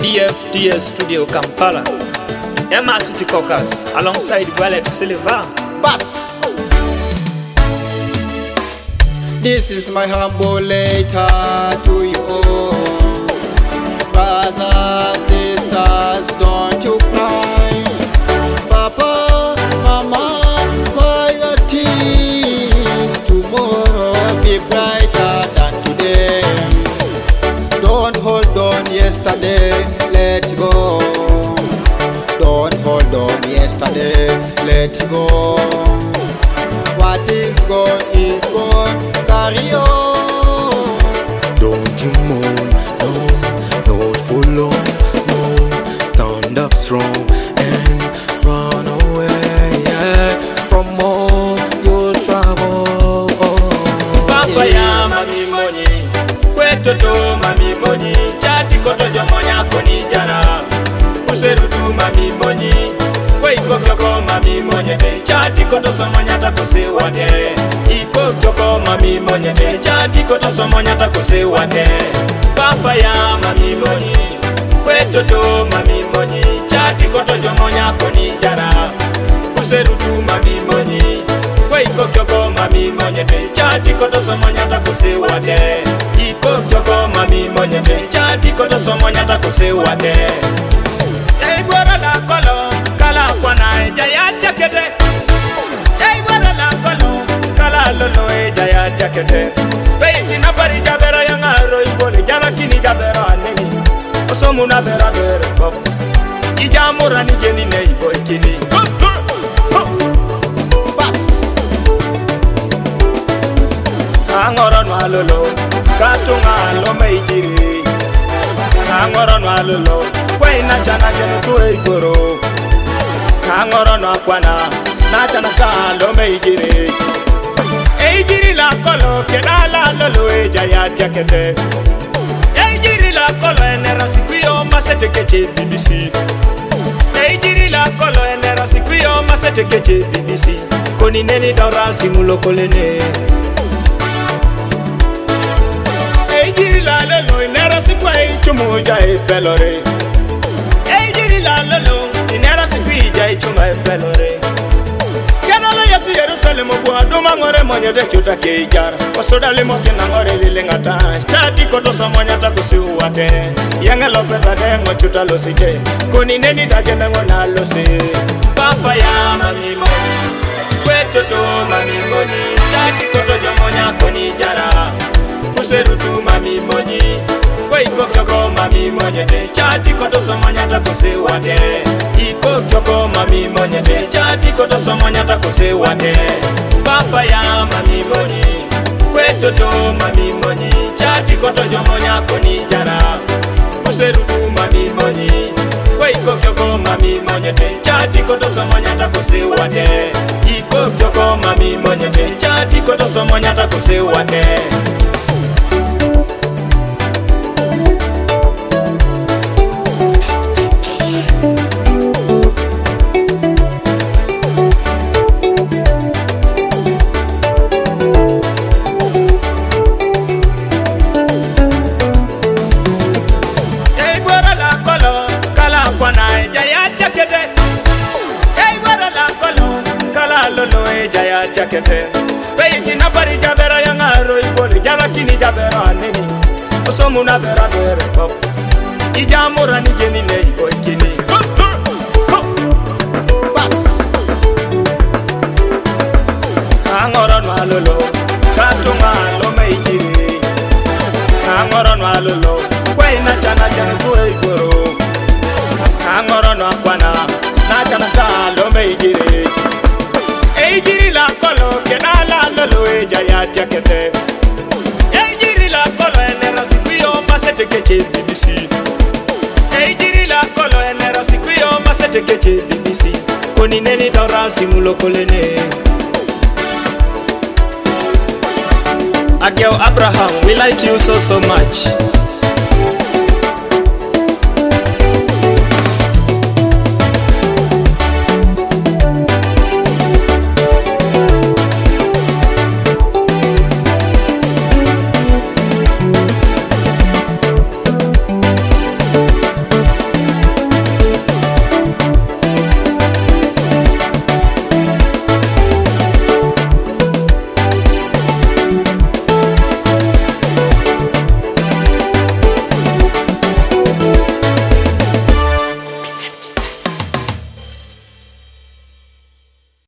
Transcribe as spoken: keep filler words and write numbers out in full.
D F T S Studio Kampala, Emma City Caucus, alongside Violet Silva. Bass. This is my humble letter to you all. Brothers, sisters, don't you cry. Papa, Mama, cry your tears. Tomorrow be brighter than today. Don't hold on yesterday, let go. Don't hold on yesterday, let go. What is gone is gone, carry on. Don't you mourn, no, not for long, no. Stand up strong and run away, yeah, from all your trouble. Papa ya mami monyi, kweto to mami monyi, chati koto jomonya koni jara. Userutu mami monyi, kwe iko kyoko mami monyete, chati koto somonya takose wate. Iko kyoko mami monyete, chati koto somonya takose wate. Papa ya mami monyi, kweto to mami monyi, chati koto jomonya koni jara. Userutu mami monyi, kwe iko kyoko mami monyete, chati koto somonya takose wate. Iko kyoko mami monyete, chati koto somonya takose wate. Hey, gwara la kolo, kala kwana eja ya jakete. Hey, gwara la kolo, kala lolo eja ya jakete. Beiti na pari jabera ya ngaro ibole, jama kini jabera aneni. Osomu na bera bere pop. Ija mura ni jeni ne ibo ikini. Bass. Angoro no alolo, katunga alo meijiri. Angoro no alolo, kwe na chana jenu tuwe ikoro. Angoro no akwana, na chana ka alo meijiri. Eijiri la kolo, kena la lolo eja ya jakete. Eijiri la kolo enera sikuyo masete keche B B C. Eijiri la kolo enera sikuyo masete keche B B C. Koni neni daura simulo kolene. Eijiri la lolo enera sikwa ichumu ja epelore. Eijiri la lolo enera sikwi ja ichumu epelore. Kenolo yesu Yerusalemu bua duma ngore monye de chuta keijara. Osoda limo kina ngore lile ngata. Chati koto samonya takusi uwate. Yange lopeta dengo chuta losije. Kuni neni dajene ngona losi. Papa ya mami monyi, kweto to mami monyi. Chati koto jomonya koni jara. Userutu mami monyi, kwe iko kyoko mami monyete. Chati koto samonya takusi wate. Iko kyoko mami monyete, chati koto somonya takose wate. Papa ya mami monyi, kweto to mami monyi, chati koto jomonya koni jara. Userutu mami monyi, kwe iko kyoko mami monyete, chati koto somonya takose wate. Iko kyoko mami monyete, chati koto somonya takose wate. Jaya jakete. Beiti na pari jabera ya ngaro ibole, jama kini jabera aneni. Osomu na bera bere pop. Ija mura ni jeni ne ibo ikini. Bass. Angoro no alolo, katunga alo meijiri. Angoro no alolo, kwe na chana jenu tuwe igoro. Angoro no akwana, na chana ka alo meijiri. Eijiri la kolo, kena la lolo eja ya jakete. Eijiri la kolo enera sikuyo masete keche B B C. Eijiri la kolo enera sikuyo masete keche B B C. Koni neni daura simulo kolene. Ageo Abraham, we like you so so much.